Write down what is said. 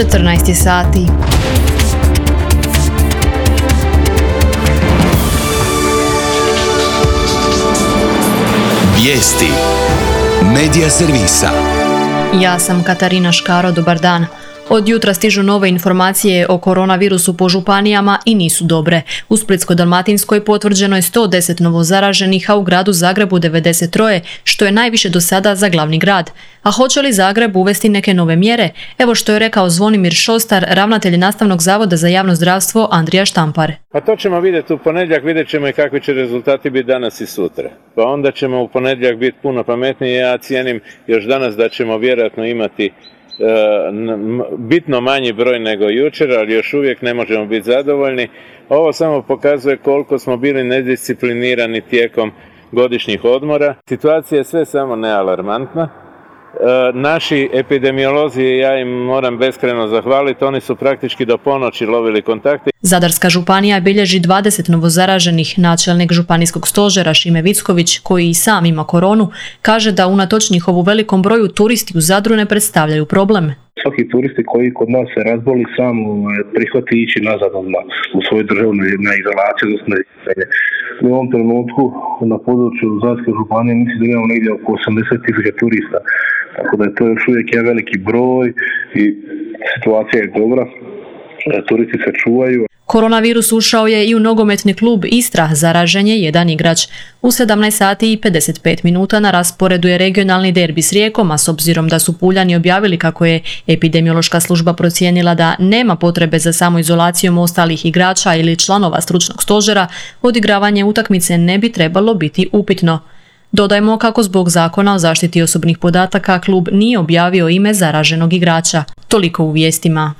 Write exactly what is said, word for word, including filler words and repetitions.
četrnaest sati. Vijesti Medija servisa. Ja sam Katarina Škaro, dobar dan. Od jutra stižu nove informacije o koronavirusu po županijama i nisu dobre. U Splitsko-dalmatinskoj potvrđeno je sto deset novozaraženih, a u gradu Zagrebu devedeset tri, što je najviše do sada za glavni grad. A hoće li Zagreb uvesti neke nove mjere? Evo što je rekao Zvonimir Šostar, ravnatelj Nastavnog zavoda za javno zdravstvo Andrija Štampar. Pa to ćemo vidjeti u ponedjeljak, vidjet ćemo i kakvi će rezultati biti danas i sutra. Pa onda ćemo u ponedjeljak biti puno pametniji. Ja cijenim još danas da ćemo vjerojatno imati bitno manji broj nego jučer, ali još uvijek ne možemo biti zadovoljni. Ovo samo pokazuje koliko smo bili nedisciplinirani tijekom godišnjih odmora. Situacija je sve samo nealarmantna. Naši epidemiolozi, ja im moram beskrajno zahvaliti, oni su praktički do ponoći lovili kontakte. Zadarska županija bilježi dvadeset novozaraženih. Načelnik županijskog stožera Šime Vicković, koji i sam ima koronu, kaže da unatoč njihovu velikom broju turisti u Zadru ne predstavljaju problem. Svaki turisti koji kod nas se razboli sam prihvati ići nazad odmah u svoju državu na izolaciju, odnosno na izolaciju. U ovom trenutku na području Zadarske županije mislim da imamo negdje oko osamdeset tisuća turista, tako da je to još uvijek je veliki broj i situacija je dobra, turisti se čuvaju. Koronavirus ušao je i u nogometni klub Istra, zaražen je jedan igrač. U sedamnaest sati i pedeset pet minuta na rasporedu je regionalni derbi s Rijekom, a s obzirom da su Puljani objavili kako je epidemiološka služba procijenila da nema potrebe za samoizolacijom ostalih igrača ili članova stručnog stožera, odigravanje utakmice ne bi trebalo biti upitno. Dodajmo kako zbog zakona o zaštiti osobnih podataka klub nije objavio ime zaraženog igrača. Toliko u vijestima.